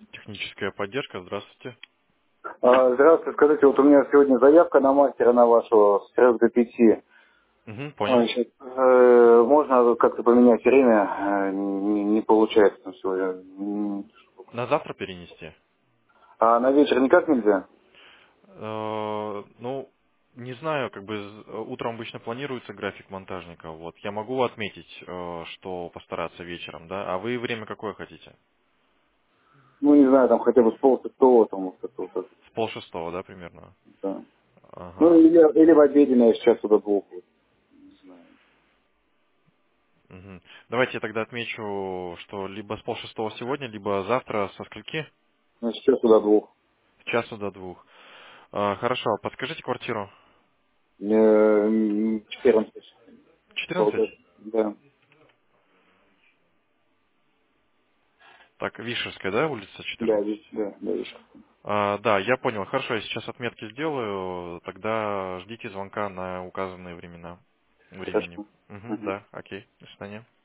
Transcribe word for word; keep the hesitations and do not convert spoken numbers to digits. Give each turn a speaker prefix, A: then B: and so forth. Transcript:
A: Техническая поддержка, здравствуйте.
B: А, Здравствуйте, скажите, вот у меня сегодня заявка на мастера на вашего с трех до пяти.
A: Угу,
B: А,
A: понял.
B: значит, э, можно как-то поменять время? Э, Не, не получается там сегодня. М.
A: На завтра перенести?
B: А на вечер никак нельзя?
A: Э, ну, не знаю, как бы з- утром обычно планируется график монтажника. Вот. Я могу отметить, э, что постараться вечером, да? А вы время какое хотите?
B: Ну, не знаю, там хотя бы с полшестого, там вот это вот.
A: С полшестого, да, примерно?
B: Да. Ну,
A: Ага.
B: или, или в обеденное с часу до двух. Вот. Не знаю.
A: Мгм. Давайте я тогда отмечу, что либо с полшестого сегодня, либо завтра со скольки?
B: Ну, с часу до двух.
A: С часу до двух. А, хорошо, подскажите квартиру.
B: Э, м, четырнадцать.
A: четырнадцать?
B: Полгода. Да.
A: Так, Вишерская, да, улица
B: Да,
A: четырнадцать?
B: видишь, да, да, видишь.
A: А, да, я понял. Хорошо, я сейчас отметки сделаю. Тогда ждите звонка на указанные времена. Времени.
B: Хорошо.
A: Угу,
B: Ага.
A: да, окей. До свидания.